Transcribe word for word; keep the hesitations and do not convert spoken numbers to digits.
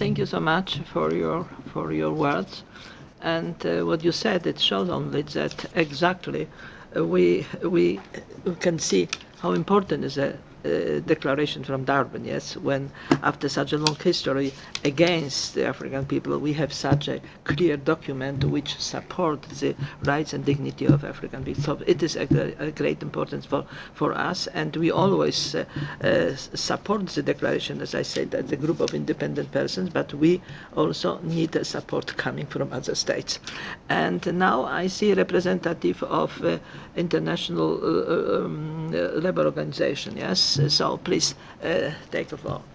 thank you so much for your for your words. And uh, what you said, it shows only that exactly uh, we we can see how important is a uh, declaration from Durban, yes, when after such a long history against the African people, we have such a clear document which supports the rights and dignity of African people. So it is a, a great importance for, for us, and we always uh, uh, support the declaration, as I said, as a group of independent persons, but we also need uh, support coming from other states. And now I see a representative of uh, International uh, um, uh, Labour Organization, yes? So please uh, take the floor.